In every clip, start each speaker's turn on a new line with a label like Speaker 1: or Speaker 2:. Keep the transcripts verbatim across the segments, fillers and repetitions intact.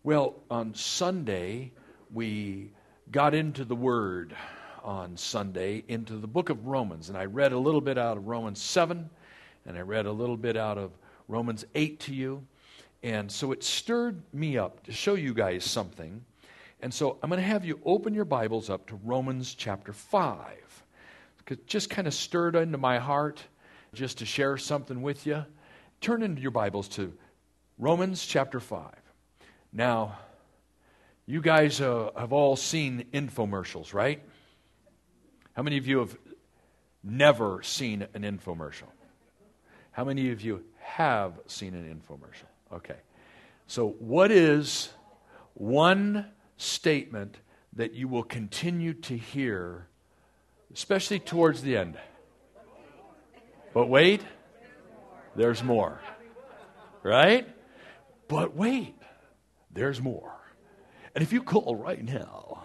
Speaker 1: Well, on Sunday, we got into the Word on Sunday, into the book of Romans. And I read a little bit out of Romans seven, and I read a little bit out of Romans eight to you. And so it stirred me up to show you guys something. And so I'm going to have you open your Bibles up to Romans chapter five. It just kind of stirred into my heart just to share something with you. Turn into your Bibles to Romans chapter five. Now, you guys uh, have all seen infomercials, right? How many of you have never seen an infomercial? How many of you have seen an infomercial? Okay. So what is one statement that you will continue to hear, especially towards the end? But wait, there's more. Right? But wait, there's more. And if you call right now,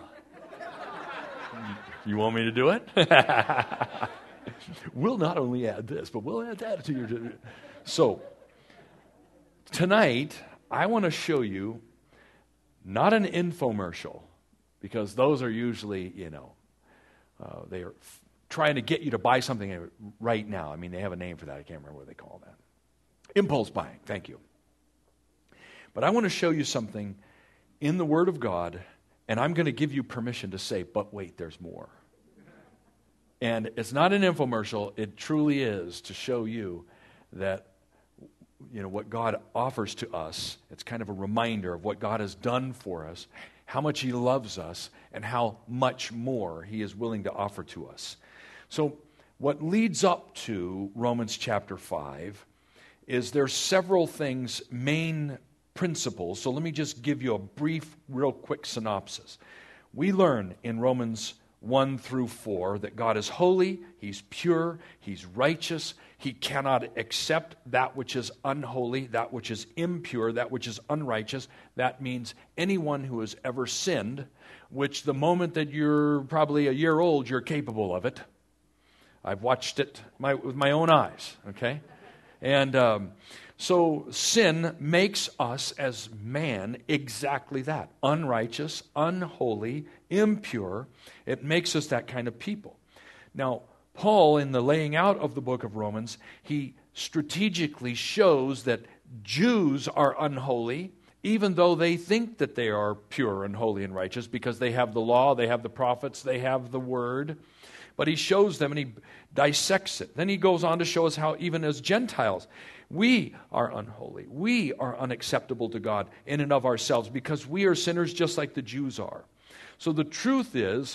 Speaker 1: you want me to do it? We'll not only add this, but we'll add that to your... So, tonight, I want to show you not an infomercial, because those are usually, you know, uh, they are f- trying to get you to buy something right now. I mean, they have a name for that. I can't remember what they call that. Impulse buying. Thank you. But I want to show you something in the Word of God, and I'm going to give you permission to say, but wait, there's more. And it's not an infomercial. It truly is to show you that, you know, what God offers to us. It's kind of a reminder of what God has done for us, how much He loves us, and how much more He is willing to offer to us. So what leads up to Romans chapter five is there's several things, main principles. So let me just give you a brief, real quick synopsis. We learn in Romans one through four that God is holy, He's pure, He's righteous. He cannot accept that which is unholy, that which is impure, that which is unrighteous. That means anyone who has ever sinned, which the moment that you're probably a year old, you're capable of it. I've watched it my, with my own eyes, okay? And um, so sin makes us as man exactly that. Unrighteous, unholy, impure. It makes us that kind of people. Now, Paul, in the laying out of the book of Romans, he strategically shows that Jews are unholy, even though they think that they are pure and holy and righteous, because they have the law, they have the prophets, they have the word. But he shows them and he dissects it. Then he goes on to show us how even as Gentiles, we are unholy. We are unacceptable to God in and of ourselves because we are sinners just like the Jews are. So the truth is,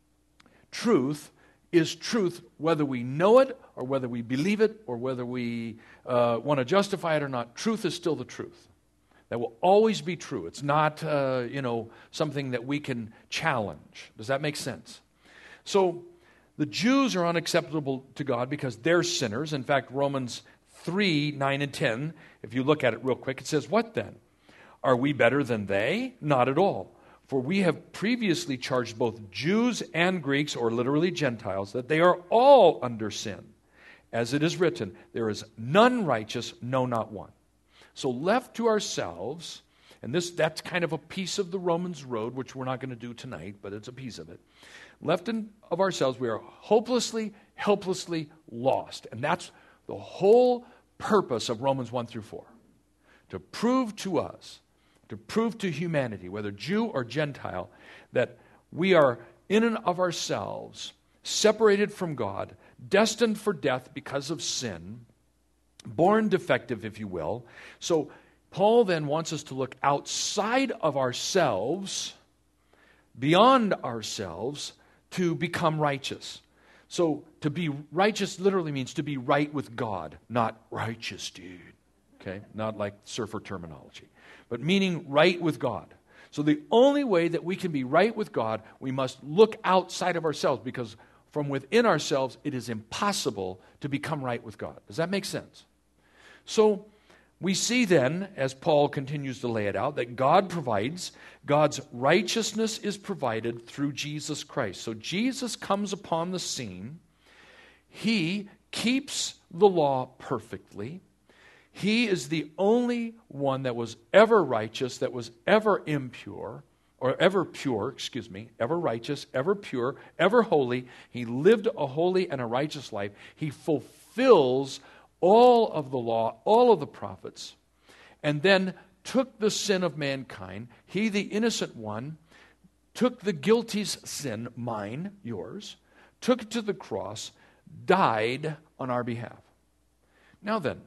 Speaker 1: truth is truth whether we know it or whether we believe it or whether we uh, want to justify it or not. Truth is still the truth. That will always be true. It's not, uh, you know, something that we can challenge. Does that make sense? So the Jews are unacceptable to God because they're sinners. In fact, Romans three, nine, and ten, if you look at it real quick, it says, what then? Are we better than they? Not at all. For we have previously charged both Jews and Greeks, or literally Gentiles, that they are all under sin. As it is written, there is none righteous, no, not one. So left to ourselves, and this that's kind of a piece of the Romans road, which we're not going to do tonight, but it's a piece of it. Left in, of ourselves, we are hopelessly, helplessly lost. And that's the whole purpose of Romans one through four. To prove to us, to prove to humanity, whether Jew or Gentile, that we are in and of ourselves, separated from God, destined for death because of sin, born defective, if you will. So Paul then wants us to look outside of ourselves, beyond ourselves, to become righteous. So to be righteous literally means to be right with God, not righteous, dude. Okay? Not like surfer terminology. But meaning right with God. So the only way that we can be right with God, we must look outside of ourselves, because from within ourselves, it is impossible to become right with God. Does that make sense? So we see then, as Paul continues to lay it out, that God provides, God's righteousness is provided through Jesus Christ. So Jesus comes upon the scene. He keeps the law perfectly. He is the only one that was ever righteous, that was ever impure, or ever pure, excuse me, ever righteous, ever pure, ever holy. He lived a holy and a righteous life. He fulfills all of the law, all of the prophets, and then took the sin of mankind. He, the innocent one, took the guilty's sin, mine, yours, took it to the cross, died on our behalf. Now then,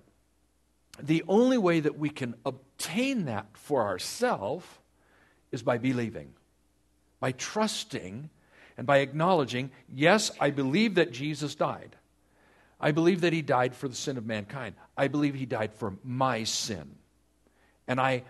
Speaker 1: the only way that we can obtain that for ourselves is by believing, by trusting, and by acknowledging, yes, I believe that Jesus died. I believe that he died for the sin of mankind. I believe he died for my sin. And I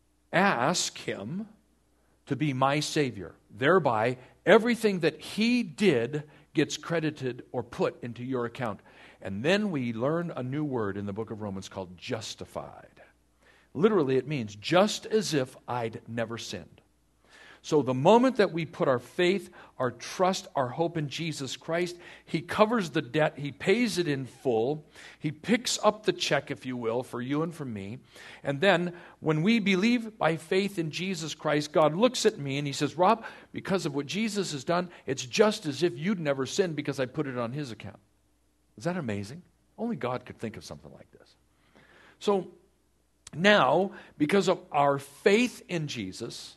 Speaker 1: ask him to be my Savior. Thereby, everything that he did gets credited or put into your account. And then we learn a new word in the book of Romans called justified. Literally, it means just as if I'd never sinned. So the moment that we put our faith, our trust, our hope in Jesus Christ, he covers the debt, he pays it in full, he picks up the check, if you will, for you and for me. And then when we believe by faith in Jesus Christ, God looks at me and he says, Rob, because of what Jesus has done, it's just as if you'd never sinned because I put it on his account. Is that amazing? Only God could think of something like this. So now, because of our faith in Jesus,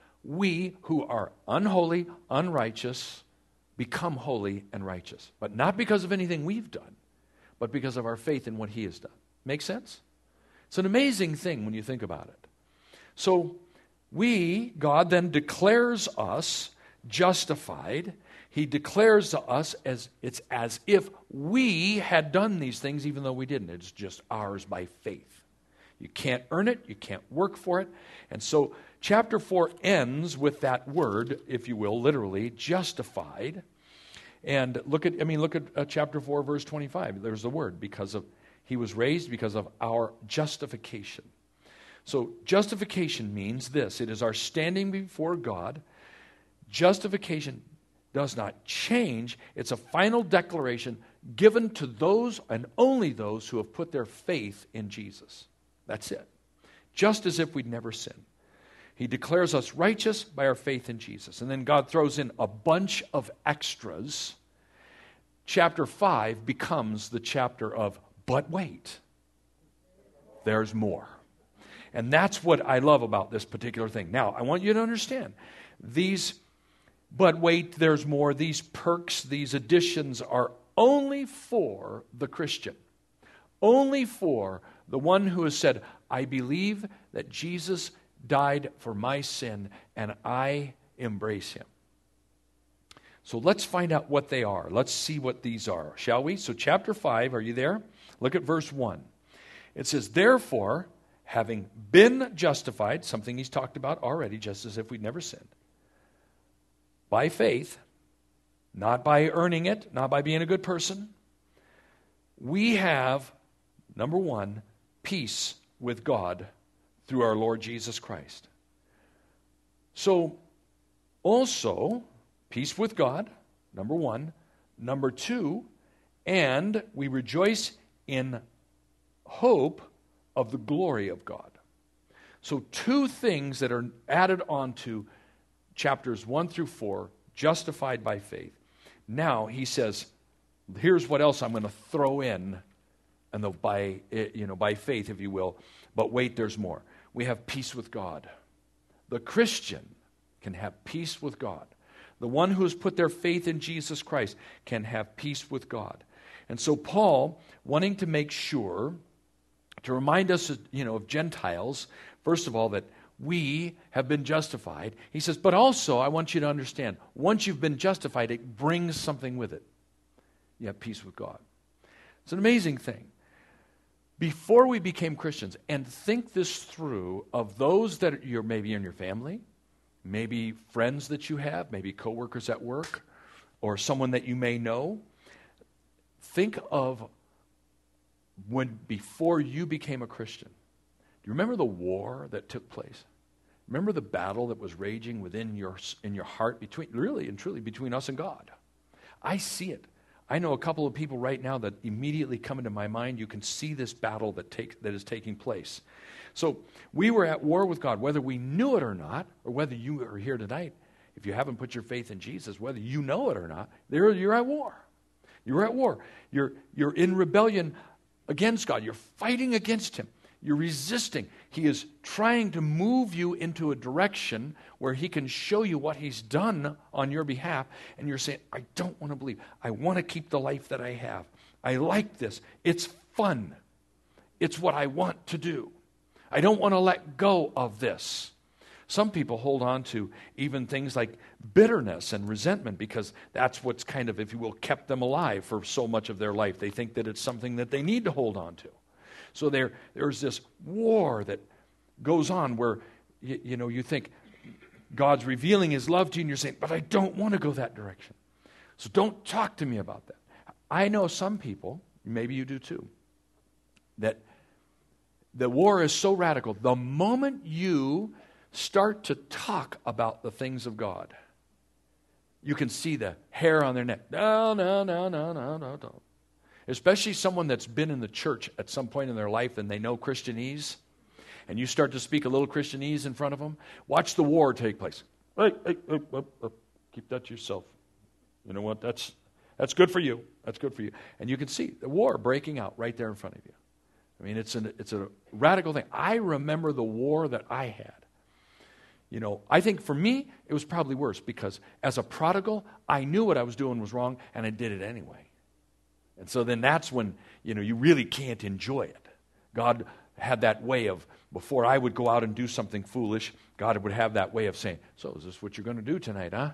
Speaker 1: we who are unholy, unrighteous, become holy and righteous. But not because of anything we've done, but because of our faith in what he has done. Make sense? It's an amazing thing when you think about it. So we, God then declares us justified. He declares to us as it's as if we had done these things even though we didn't. It's just ours by faith. You can't earn it. You can't work for it. And so chapter four ends with that word, if you will, literally, justified. And look at, I mean, look at uh, chapter four, verse twenty-five. There's the word, because of, he was raised because of our justification. So justification means this. It is our standing before God. Justification does not change. It's a final declaration given to those and only those who have put their faith in Jesus. That's it. Just as if we'd never sinned. He declares us righteous by our faith in Jesus. And then God throws in a bunch of extras. Chapter five becomes the chapter of, but wait, there's more. And that's what I love about this particular thing. Now, I want you to understand, these, but wait, there's more, these perks, these additions are only for the Christian. Only for the one who has said, I believe that Jesus died for my sin and I embrace him. So let's find out what they are. Let's see what these are, shall we? So chapter five, are you there? Look at verse one. It says, therefore, having been justified, something he's talked about already, just as if we'd never sinned, by faith, not by earning it, not by being a good person, we have, number one, peace with God through our Lord Jesus Christ. So, also, peace with God, number one. Number two, and we rejoice in hope of the glory of God. So two things that are added on to chapters one through four, justified by faith. Now he says, here's what else I'm going to throw in, and the, by you know by faith, if you will. But wait, there's more. We have peace with God. The Christian can have peace with God. The one who has put their faith in Jesus Christ can have peace with God. And so Paul, wanting to make sure, to remind us, you know, of Gentiles, first of all, that we have been justified. He says, but also I want you to understand, once you've been justified, it brings something with it. You have peace with God. It's an amazing thing. Before we became Christians, and think this through of those that you're maybe in your family, maybe friends that you have, maybe coworkers at work, or someone that you may know. Think of when before you became a Christian. Do you remember the war that took place? Remember the battle that was raging within your in your heart between really and truly between us and God? I see it. I know a couple of people right now that immediately come into my mind. You can see this battle that take, that is taking place. So we were at war with God, whether we knew it or not, or whether you are here tonight. If you haven't put your faith in Jesus, whether you know it or not, there you're at war. You're at war. You're, you're in rebellion against God. You're fighting against Him. You're resisting. He is trying to move you into a direction where He can show you what He's done on your behalf. And you're saying, I don't want to believe. I want to keep the life that I have. I like this. It's fun. It's what I want to do. I don't want to let go of this. Some people hold on to even things like bitterness and resentment because that's what's kind of, if you will, kept them alive for so much of their life. They think that it's something that they need to hold on to. So there, there's this war that goes on where, you, you know, you think God's revealing His love to you and you're saying, but I don't want to go that direction. So don't talk to me about that. I know some people, maybe you do too, that the war is so radical. The moment you start to talk about the things of God, you can see the hair on their neck. No, no, no, no, no, no, no. Especially someone that's been in the church at some point in their life and they know Christianese, and you start to speak a little Christianese in front of them, watch the war take place. Hey, hey, hey, hey, hey, keep that to yourself. You know what? That's, that's good for you. That's good for you. And you can see the war breaking out right there in front of you. I mean, it's, an, it's a radical thing. I remember the war that I had. You know, I think for me, it was probably worse because as a prodigal, I knew what I was doing was wrong, and I did it anyway. And so then that's when, you know, you really can't enjoy it. God had that way of, before I would go out and do something foolish, God would have that way of saying, so is this what you're going to do tonight, huh?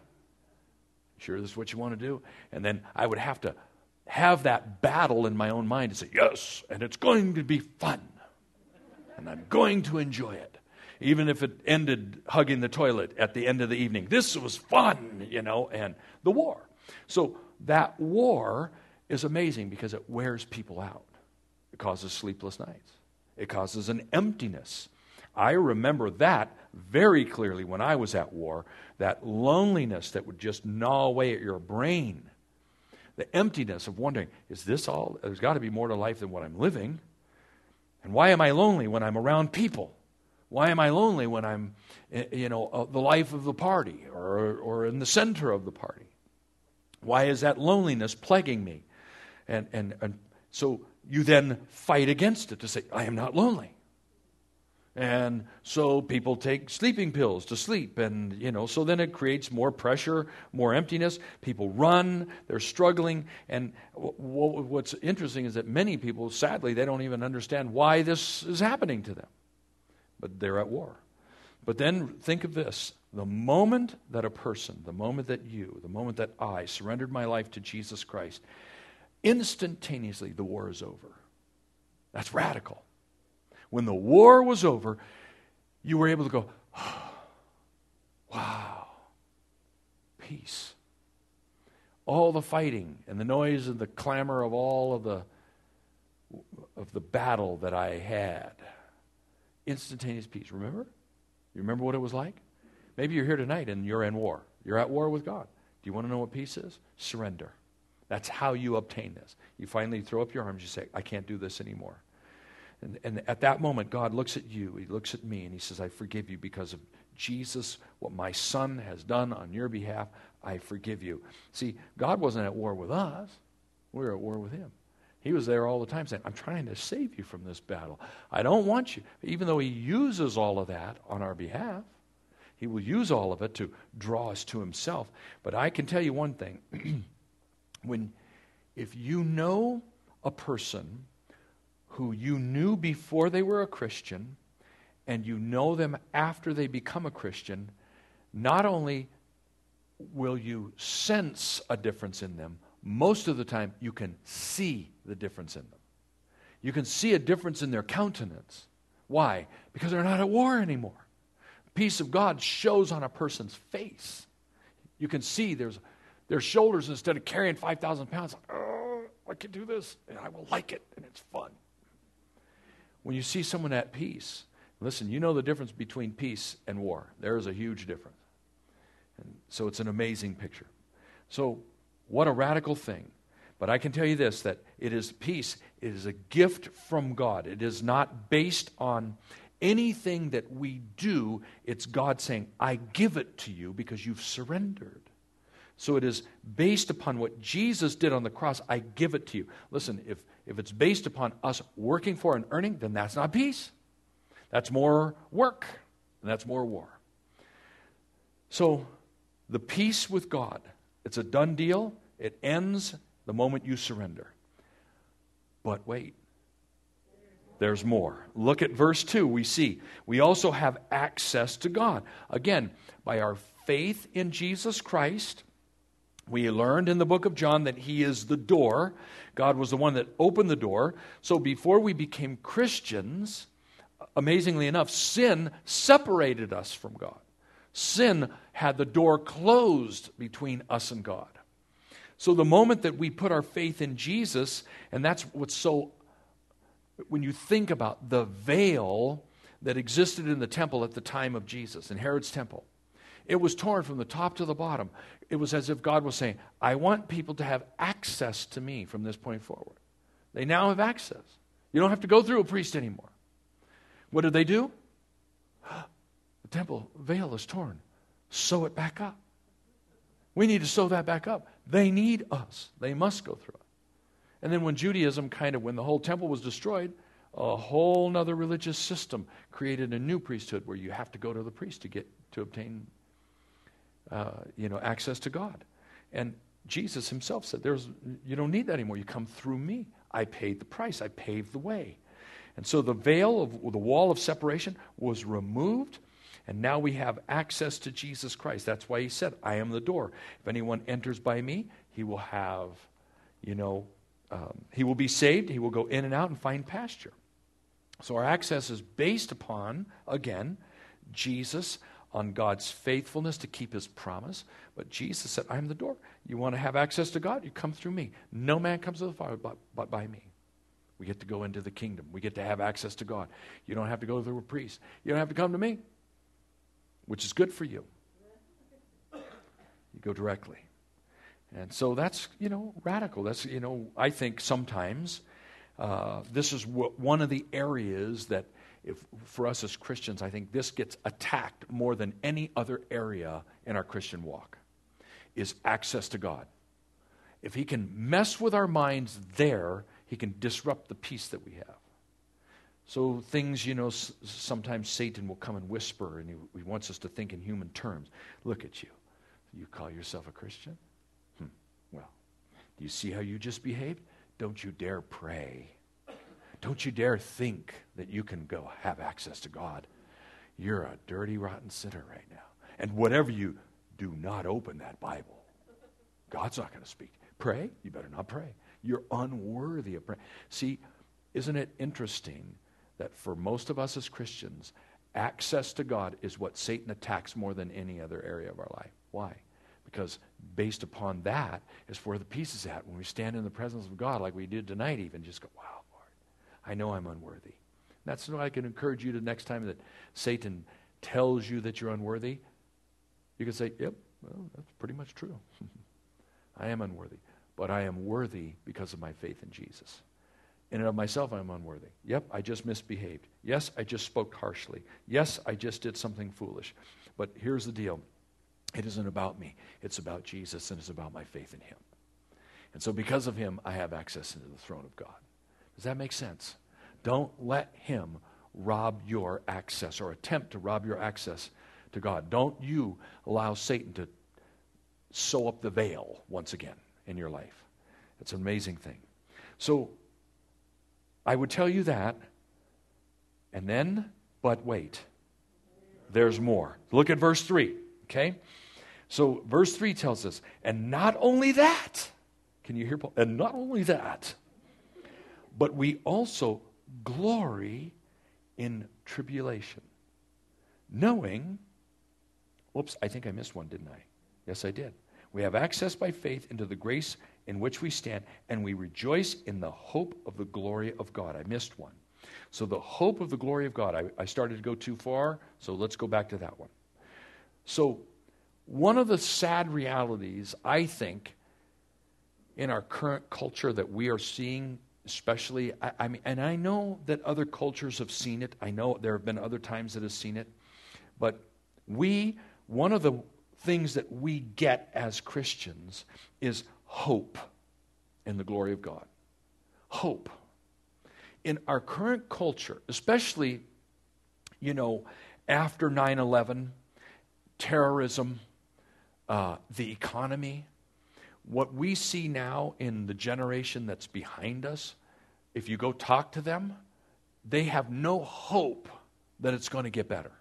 Speaker 1: Sure this is what you want to do? And then I would have to have that battle in my own mind and say, yes, and it's going to be fun. And I'm going to enjoy it. Even if it ended hugging the toilet at the end of the evening. This was fun, you know, and the war. So that war is amazing because it wears people out. It causes sleepless nights. It causes an emptiness. I remember that very clearly when I was at war, that loneliness that would just gnaw away at your brain. The emptiness of wondering, is this all? There's got to be more to life than what I'm living. And why am I lonely when I'm around people? Why am I lonely when I'm, you know, uh, the life of the party or, or in the center of the party? Why is that loneliness plaguing me? And, and, and so you then fight against it to say, I am not lonely. And so people take sleeping pills to sleep. And, you know, so then it creates more pressure, more emptiness. People run, they're struggling. And w- w- what's interesting is that many people, sadly, they don't even understand why this is happening to them. But they're at war. But then think of this. The moment that a person, the moment that you, the moment that I surrendered my life to Jesus Christ, instantaneously the war is over. That's radical. When the war was over, you were able to go, oh, wow, peace. All the fighting and the noise and the clamor of all of the of the battle that I had. Instantaneous peace. Remember? You remember what it was like? Maybe you're here tonight and you're in war. You're at war with God. Do you want to know what peace is? Surrender. That's how you obtain this. You finally throw up your arms. You say, I can't do this anymore. And, and at that moment, God looks at you. He looks at me and He says, I forgive you because of Jesus, what my Son has done on your behalf. I forgive you. See, God wasn't at war with us. We were at war with Him. He was there all the time saying, I'm trying to save you from this battle. I don't want you. Even though He uses all of that on our behalf, He will use all of it to draw us to Himself. But I can tell you one thing. When, if you know a person who you knew before they were a Christian, and you know them after they become a Christian, not only will you sense a difference in them, most of the time you can see the difference in them. You can see a difference in their countenance. Why? Because they're not at war anymore. The peace of God shows on a person's face. You can see there's their shoulders, instead of carrying five thousand pounds, oh, I can do this, and I will like it, and it's fun. When you see someone at peace, listen, you know the difference between peace and war. There is a huge difference. And so it's an amazing picture. So what a radical thing But I can tell you this, that it is peace. It is a gift from God. It is not based on anything that we do. It's God saying, I give it to you because you've surrendered. So it is based upon what Jesus did on the cross. I give it to you. Listen, if, if it's based upon us working for and earning, then that's not peace. That's more work, and that's more war. So the peace with God, it's a done deal. It ends the moment you surrender. But wait, there's more. Look at verse two. We see we also have access to God. Again, by our faith in Jesus Christ, we learned in the book of John that He is the door. God was the one that opened the door. So before we became Christians, amazingly enough, sin separated us from God. Sin had the door closed between us and God. So the moment that we put our faith in Jesus, and that's what's so, when you think about the veil that existed in the temple at the time of Jesus, in Herod's temple, it was torn from the top to the bottom. It was as if God was saying, I want people to have access to me from this point forward. They now have access. You don't have to go through a priest anymore. What did they do? The temple veil is torn. Sew it back up. We need to sew that back up. They need us. They must go through it. And then when Judaism kind of, when the whole temple was destroyed, a whole nother religious system created a new priesthood where you have to go to the priest to get to obtain uh, you know, access to God. And Jesus himself said, "There's you don't need that anymore. You come through me. I paid the price. I paved the way." And so the veil of the wall of separation was removed. And now we have access to Jesus Christ. That's why he said, I am the door. If anyone enters by me, he will have, you know, um, he will be saved. He will go in and out and find pasture. So our access is based upon, again, Jesus, on God's faithfulness to keep his promise. But Jesus said, I am the door. You want to have access to God? You come through me. No man comes to the Father but, but by me. We get to go into the kingdom. We get to have access to God. You don't have to go through a priest. You don't have to come to me, which is good for you. You go directly. And so that's, you know, radical. That's, you know, I think sometimes uh, this is w- one of the areas that, if for us as Christians, I think this gets attacked more than any other area in our Christian walk, is access to God. If he can mess with our minds there, he can disrupt the peace that we have. So things, you know, s- sometimes Satan will come and whisper, and he, he wants us to think in human terms. Look at you. You call yourself a Christian? Hmm. Well, do you see how you just behaved? Don't you dare pray. Don't you dare think that you can go have access to God. You're a dirty, rotten sinner right now. And whatever you do, not open that Bible. God's not going to speak. Pray? You better not pray. You're unworthy of praying. See, isn't it interesting that for most of us as Christians, access to God is what Satan attacks more than any other area of our life. Why? Because based upon that is where the peace is at. When we stand in the presence of God like we did tonight even, just go, wow, Lord, I know I'm unworthy. That's why I can encourage you to next time that Satan tells you that you're unworthy, you can say, yep, well, that's pretty much true. I am unworthy. But I am worthy because of my faith in Jesus. In and of myself, I'm unworthy. Yep, I just misbehaved. Yes, I just spoke harshly. Yes, I just did something foolish. But here's the deal. It isn't about me. It's about Jesus, and it's about my faith in him. And so because of him, I have access into the throne of God. Does that make sense? Don't let him rob your access or attempt to rob your access to God. Don't you allow Satan to sew up the veil once again in your life. It's an amazing thing. So I would tell you that, and then, but wait, there's more. Look at verse three, okay? So verse three tells us, and not only that, can you hear Paul? And not only that, but we also glory in tribulation, knowing, whoops, I think I missed one, didn't I? Yes, I did. We have access by faith into the grace in which we stand, and we rejoice in the hope of the glory of God. I missed one. So the hope of the glory of God. I, I started to go too far, so let's go back to that one. So one of the sad realities, I think, in our current culture that we are seeing, especially, I, I mean, and I know that other cultures have seen it. I know there have been other times that have seen it. But we, one of the things that we get as Christians is hope in the glory of God. Hope. In our current culture, especially, you know, after nine eleven, terrorism, uh, the economy, what we see now in the generation that's behind us, if you go talk to them, they have no hope that it's going to get better.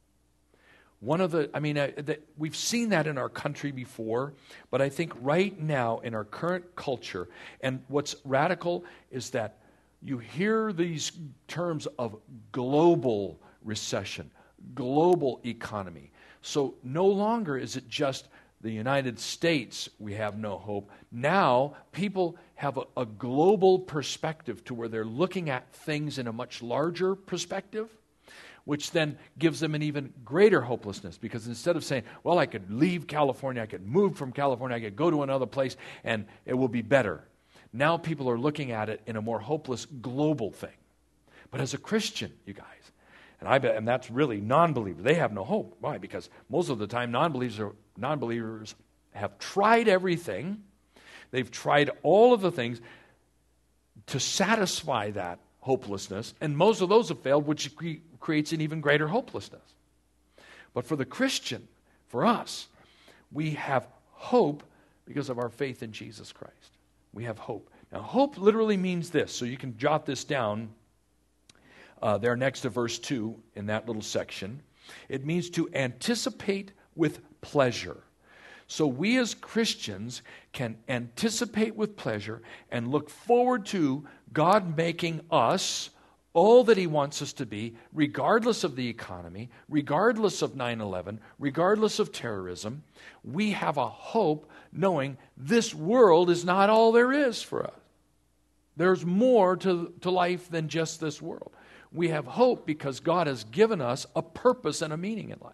Speaker 1: One of the, I mean, uh, the, we've seen that in our country before, but I think right now in our current culture, and what's radical is that you hear these terms of global recession, global economy. So no longer is it just the United States, we have no hope. Now, people have a, a global perspective to where they're looking at things in a much larger perspective, which then gives them an even greater hopelessness. Because instead of saying, well, I could leave California, I could move from California, I could go to another place, and it will be better. Now people are looking at it in a more hopeless global thing. But as a Christian, you guys, and I bet, and that's really non-believers, they have no hope. Why? Because most of the time non-believers are, non-believers have tried everything. They've tried all of the things to satisfy that hopelessness, and most of those have failed, which cre- creates an even greater hopelessness. But for the Christian, for us, we have hope because of our faith in Jesus Christ. We have hope. Now, hope literally means this, so you can jot this down uh, there next to verse two in that little section. It means to anticipate with pleasure. So we as Christians can anticipate with pleasure and look forward to God making us all that He wants us to be, regardless of the economy, regardless of nine eleven, regardless of terrorism. We have a hope knowing this world is not all there is for us. There's more to, to life than just this world. We have hope because God has given us a purpose and a meaning in life.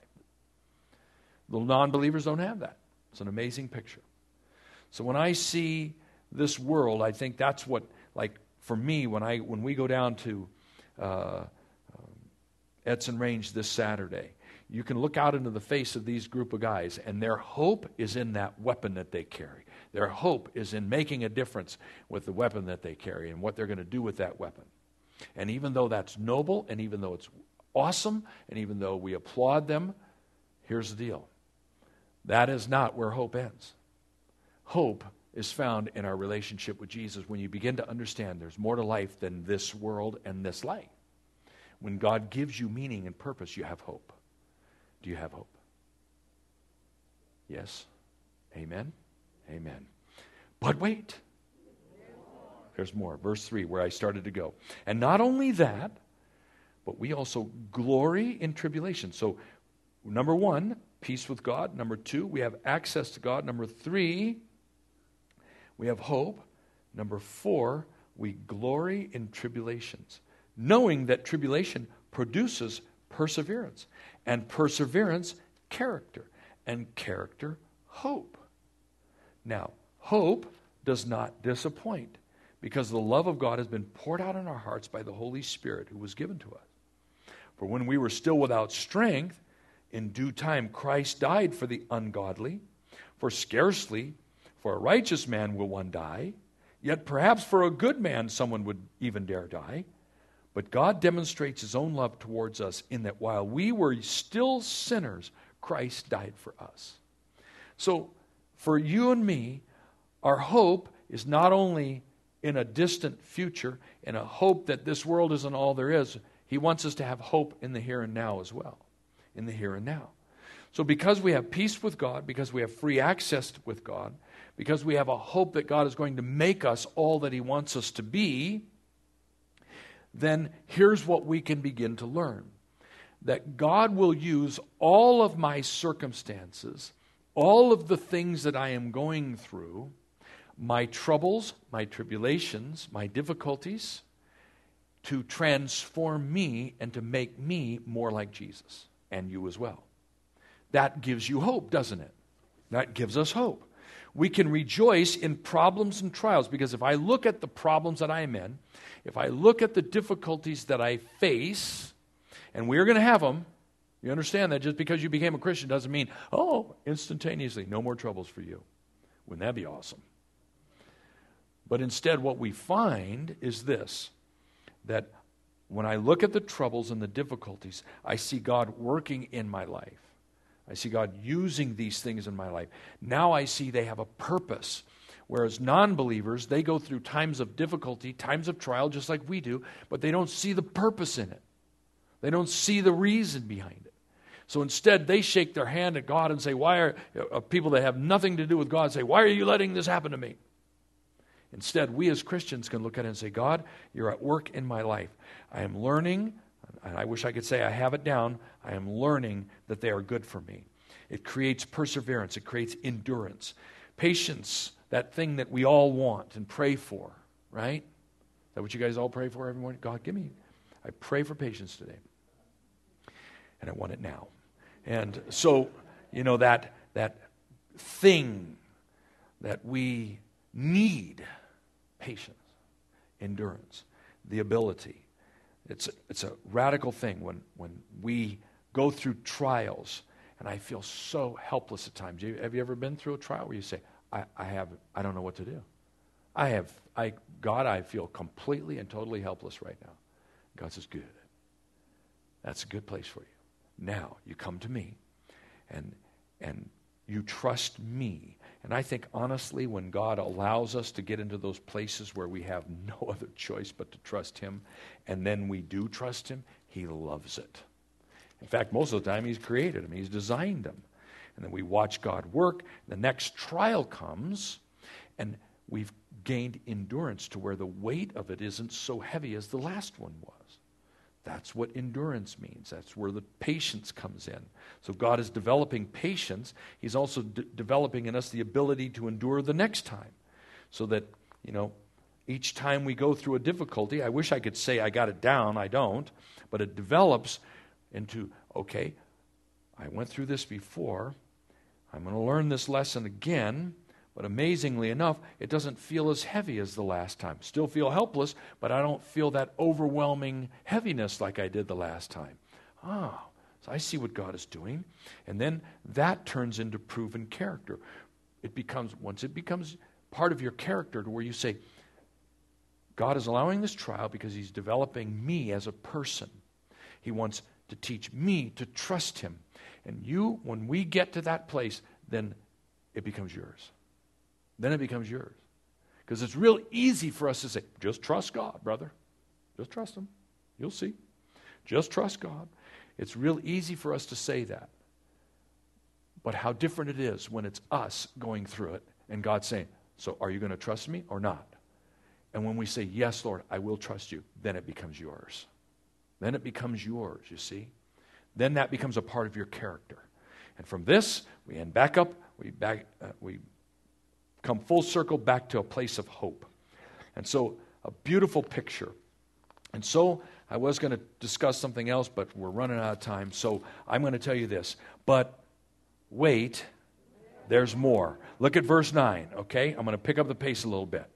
Speaker 1: The non-believers don't have that. It's an amazing picture. So when I see this world, I think that's what, like for me, when I when we go down to uh, Edson Range this Saturday, you can look out into the face of these group of guys, and their hope is in that weapon that they carry. Their hope is in making a difference with the weapon that they carry and what they're going to do with that weapon. And even though that's noble, and even though it's awesome, and even though we applaud them, here's the deal. That is not where hope ends. Hope is found in our relationship with Jesus when you begin to understand there's more to life than this world and this life. When God gives you meaning and purpose, you have hope. Do you have hope? Yes? Amen? Amen. But wait. There's more. Verse three, where I started to go. And not only that, but we also glory in tribulation. So, number one, peace with God. Number two, we have access to God. Number three, we have hope. Number four, we glory in tribulations, knowing that tribulation produces perseverance, and perseverance, character, and character, hope. Now, hope does not disappoint, because the love of God has been poured out in our hearts by the Holy Spirit who was given to us. For when we were still without strength, in due time Christ died for the ungodly. For scarcely for a righteous man will one die, yet perhaps for a good man someone would even dare die. But God demonstrates His own love towards us in that while we were still sinners, Christ died for us. So for you and me, our hope is not only in a distant future, in a hope that this world isn't all there is. He wants us to have hope in the here and now as well. In the here and now. So because we have peace with God, because we have free access with God, because we have a hope that God is going to make us all that He wants us to be, then here's what we can begin to learn. That God will use all of my circumstances, all of the things that I am going through, my troubles, my tribulations, my difficulties, to transform me and to make me more like Jesus. And you as well. That gives you hope, doesn't it? That gives us hope. we can rejoice in problems and trials, because if I look at the problems that I am in, if I look at the difficulties that I face, and we're going to have them, you understand that just because you became a Christian doesn't mean, oh, instantaneously, no more troubles for you. Wouldn't that be awesome? But instead, what we find is this, that when I look at the troubles and the difficulties, I see God working in my life. I see God using these things in my life. Now I see they have a purpose. Whereas non-believers, they go through times of difficulty, times of trial, just like we do, but they don't see the purpose in it. They don't see the reason behind it. So instead, they shake their hand at God and say, why are uh, people that have nothing to do with God say, why are you letting this happen to me? Instead, we as Christians can look at it and say, God, you're at work in my life. I am learning, and I wish I could say I have it down, I am learning that they are good for me. It creates perseverance. It creates endurance. Patience, that thing that we all want and pray for, right? Is that what you guys all pray for every morning? God, give me, I pray for patience today. And I want it now. And so, you know, that that thing that we need, patience, endurance, the ability. It's a, it's a radical thing when, when we go through trials, and I feel so helpless at times. You, have you ever been through a trial where you say, I, I have, I don't know what to do. I have, I God, I feel completely and totally helpless right now. God says, good. That's a good place for you. Now, you come to me, and and you trust me. And I think, honestly, when God allows us to get into those places where we have no other choice but to trust Him, and then we do trust Him, He loves it. In fact, most of the time, He's created them. He's designed them. And then we watch God work. The next trial comes, and we've gained endurance to where the weight of it isn't so heavy as the last one was. That's what endurance means. That's where the patience comes in. So God is developing patience. He's also d- developing in us the ability to endure the next time. So that, you know, each time we go through a difficulty, I wish I could say I got it down. I don't. But it develops into, okay, I went through this before. I'm going to learn this lesson again. But amazingly enough, it doesn't feel as heavy as the last time. Still feel helpless, but I don't feel that overwhelming heaviness like I did the last time. Oh, so I see what God is doing. And then that turns into proven character. It becomes, once it becomes part of your character to where you say, God is allowing this trial because He's developing me as a person. He wants to teach me to trust Him. And you, when we get to that place, then it becomes yours. Then it becomes yours. Because it's real easy for us to say, just trust God, brother. Just trust Him. You'll see. Just trust God. It's real easy for us to say that. But how different it is when it's us going through it and God saying, so are you going to trust me or not? And when we say, yes, Lord, I will trust you, then it becomes yours. Then it becomes yours, you see. Then that becomes a part of your character. And from this, we end back up, we back, uh, we come full circle back to a place of hope. And so, a beautiful picture. And so, I was going to discuss something else, but we're running out of time, so I'm going to tell you this. But wait, there's more. Look at verse nine, okay? I'm going to pick up the pace a little bit.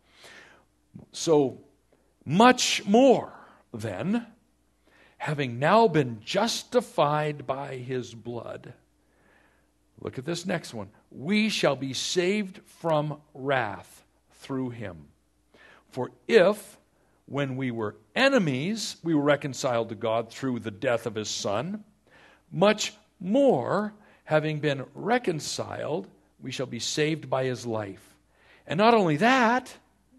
Speaker 1: So, much more then, having now been justified by His blood. Look at this next one. We shall be saved from wrath through Him. For if, when we were enemies, we were reconciled to God through the death of His Son, much more, having been reconciled, we shall be saved by His life. And not only that,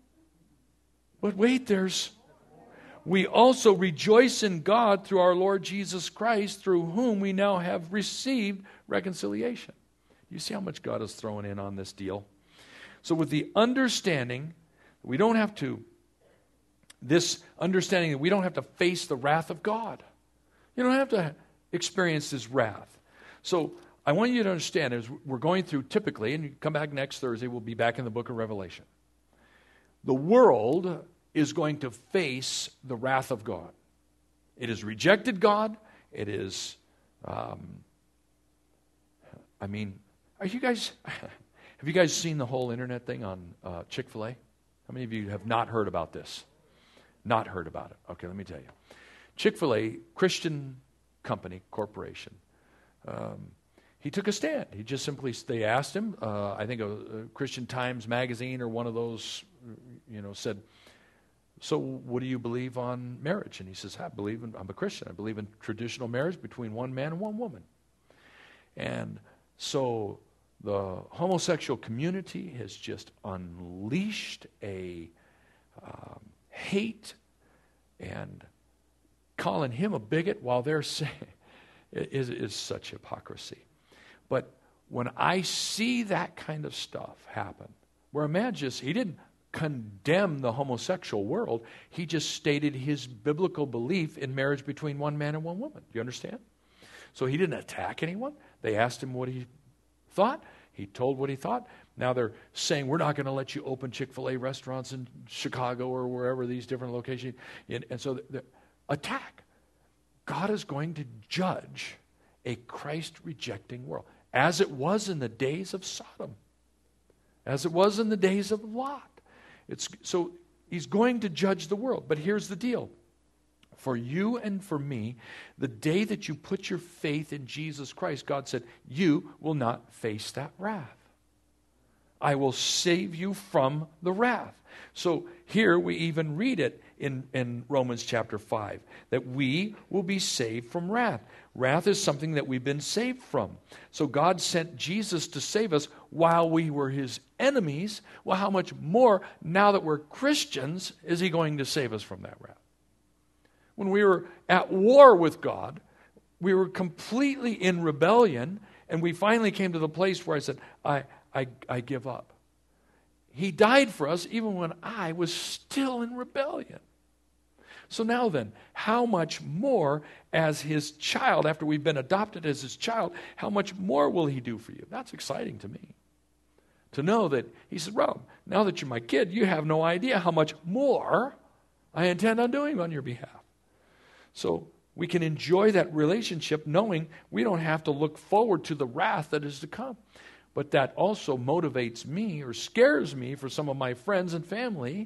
Speaker 1: but wait, there's... we also rejoice in God through our Lord Jesus Christ, through whom we now have received reconciliation. You see how much God is throwing in on this deal? So with the understanding, we don't have to, this understanding that we don't have to face the wrath of God. You don't have to experience His wrath. So I want you to understand, as we're going through typically, and you come back next Thursday, we'll be back in the book of Revelation. The world is going to face the wrath of God. It has rejected God. It is, um, I mean, are you guys, Have you guys seen the whole internet thing on uh, Chick-fil-A? How many of you have not heard about this? Not heard about it. Okay, let me tell you. Chick-fil-A, Christian company, corporation, um, he took a stand. He just simply, they asked him, uh, I think a, a Christian Times magazine or one of those, you know, said, so what do you believe on marriage? And he says, I believe in, I'm a Christian. I believe in traditional marriage between one man and one woman. And so the homosexual community has just unleashed a um, hate and calling him a bigot while they're saying it is, is such hypocrisy. But when I see that kind of stuff happen, where a man just, he didn't condemn the homosexual world, he just stated his biblical belief in marriage between one man and one woman. Do you understand? So he didn't attack anyone. They asked him what he thought. He told what he thought. Now they're saying, we're not going to let you open Chick-fil-A restaurants in Chicago or wherever, these different locations. And, and so the, the attack. God is going to judge a Christ-rejecting world, as it was in the days of Sodom, as it was in the days of Lot. It's, so he's going to judge the world. But here's the deal. For you and for me, the day that you put your faith in Jesus Christ, God said, you will not face that wrath. I will save you from the wrath. So here we even read it in, in Romans chapter five, that we will be saved from wrath. Wrath is something that we've been saved from. So God sent Jesus to save us while we were his enemies. Well, how much more, now that we're Christians, is he going to save us from that wrath? When we were at war with God, we were completely in rebellion, and we finally came to the place where I said, I, I, I give up. He died for us even when I was still in rebellion. So now then, how much more as his child, after we've been adopted as his child, how much more will he do for you? That's exciting to me. To know that he said, Rob, now that you're my kid, you have no idea how much more I intend on doing on your behalf. So we can enjoy that relationship knowing we don't have to look forward to the wrath that is to come. But that also motivates me or scares me for some of my friends and family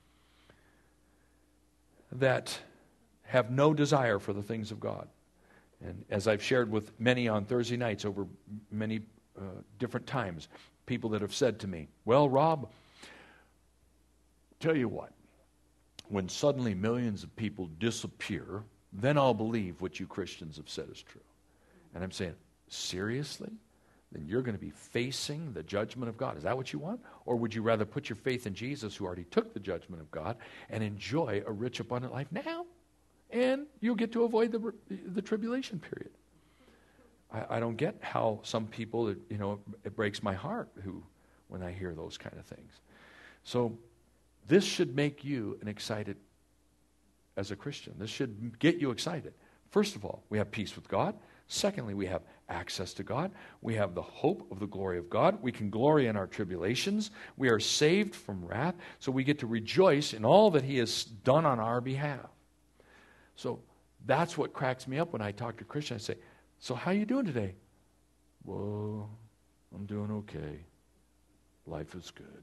Speaker 1: that have no desire for the things of God. And as I've shared with many on Thursday nights over many uh, different times, people that have said to me, well, Rob, tell you what, when suddenly millions of people disappear, then I'll believe what you Christians have said is true. And I'm saying, seriously? Then you're going to be facing the judgment of God. Is that what you want? Or would you rather put your faith in Jesus, who already took the judgment of God, and enjoy a rich, abundant life now? And you'll get to avoid the, the tribulation period. I, I don't get how some people, it, you know, it breaks my heart who, when I hear those kind of things. So this should make you an excited as a Christian. This should get you excited. First of all, we have peace with God. Secondly, we have access to God. We have the hope of the glory of God. We can glory in our tribulations. We are saved from wrath. So we get to rejoice in all that he has done on our behalf. So that's what cracks me up when I talk to Christians. I say, so how you doing today? Well, I'm doing okay. Life is good.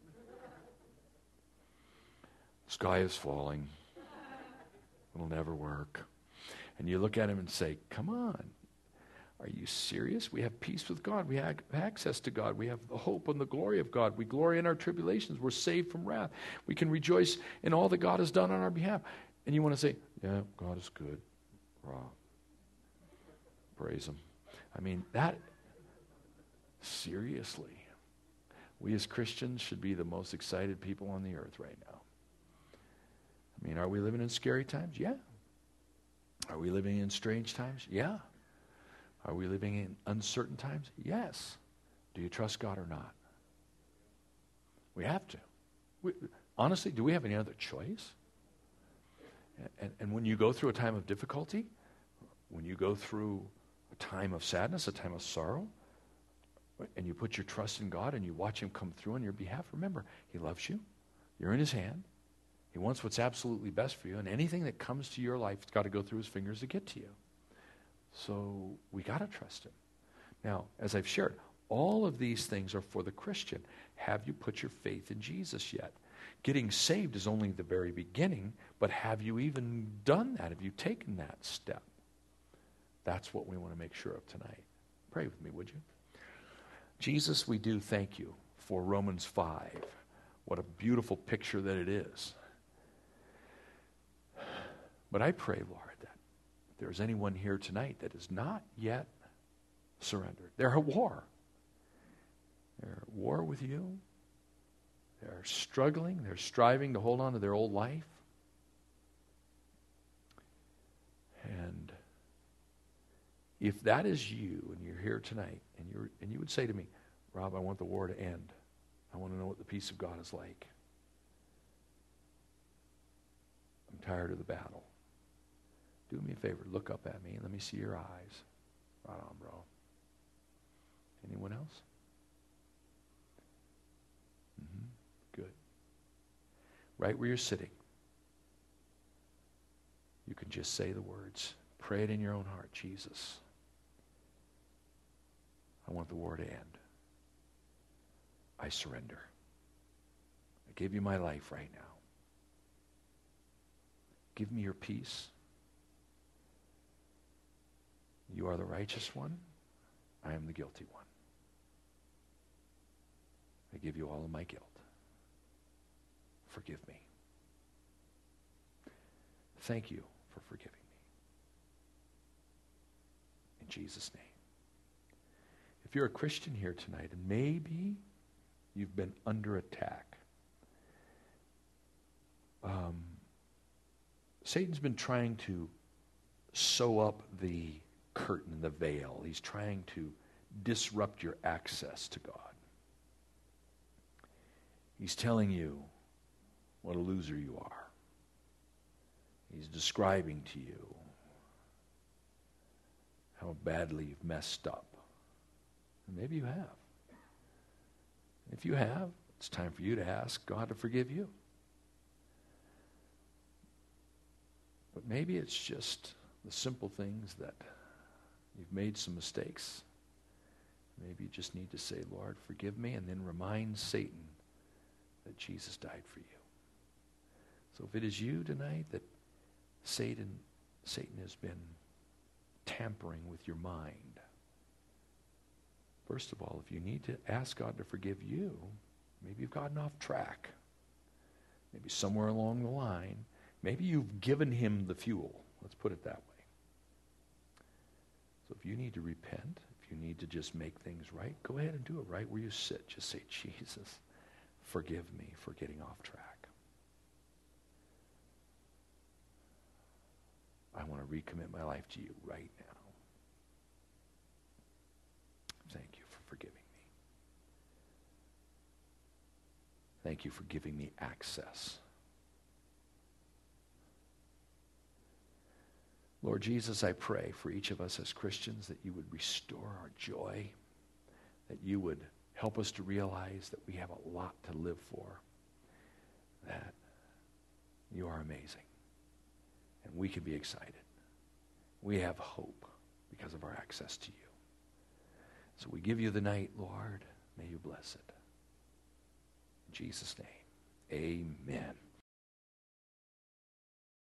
Speaker 1: The sky is falling. It'll never work. And you look at him and say, come on, are you serious? We have peace with God. We have access to God. We have the hope and the glory of God. We glory in our tribulations. We're saved from wrath. We can rejoice in all that God has done on our behalf. And you want to say, yeah, God is good. Raw. Praise him. I mean, that, seriously, we as Christians should be the most excited people on the earth right now. I mean, are we living in scary times? Yeah. Are we living in strange times? Yeah. Are we living in uncertain times? Yes. Do you trust God or not? We have to. We, honestly, do we have any other choice? And, and when you go through a time of difficulty, when you go through a time of sadness, a time of sorrow, and you put your trust in God and you watch him come through on your behalf, remember, he loves you. You're in his hand. He wants what's absolutely best for you, and anything that comes to your life, it's got to go through his fingers to get to you. So we got to trust him. Now, as I've shared, All of these things are for the Christian. Have you put your faith in Jesus yet? Getting saved is only the very beginning, but have you even done that? Have you taken that step? That's what we want to make sure of tonight. Pray with me, would you? Jesus, we do thank you for Romans five. What a beautiful picture that it is. But I pray, Lord, that if there's anyone here tonight that is not yet surrendered, they're at war. They're at war with you. They're struggling. They're striving to hold on to their old life. And if that is you and you're here tonight and you're and you would say to me, Rob, I want the war to end. I want to know what the peace of God is like. I'm tired of the battle. Do me a favor. Look up at me and let me see your eyes. Right on, bro. Anyone else? Mm-hmm. Good. Right where you're sitting, you can just say the words. Pray it in your own heart. Jesus, I want the war to end. I surrender. I give you my life right now. Give me your peace. You are the righteous one. I am the guilty one. I give you all of my guilt. Forgive me. Thank you for forgiving me. In Jesus' name. If you're a Christian here tonight, and maybe you've been under attack, um, Satan's been trying to sew up the curtain, the veil. He's trying to disrupt your access to God. He's telling you what a loser you are. He's describing to you how badly you've messed up. And maybe you have. If you have, it's time for you to ask God to forgive you. But maybe it's just the simple things that you've made some mistakes. Maybe you just need to say, Lord, forgive me, and then remind Satan that Jesus died for you. So if it is you tonight that Satan, Satan has been tampering with your mind, first of all, if you need to ask God to forgive you, maybe you've gotten off track. Maybe somewhere along the line, maybe you've given him the fuel. Let's put it that way. So if you need to repent, if you need to just make things right, go ahead and do it right where you sit. Just say, Jesus, forgive me for getting off track. I want to recommit my life to you right now. Thank you for forgiving me. Thank you for giving me access. Lord Jesus, I pray for each of us as Christians that you would restore our joy, that you would help us to realize that we have a lot to live for, that you are amazing, and we can be excited. We have hope because of our access to you. So we give you the night, Lord. May you bless it. In Jesus' name, amen.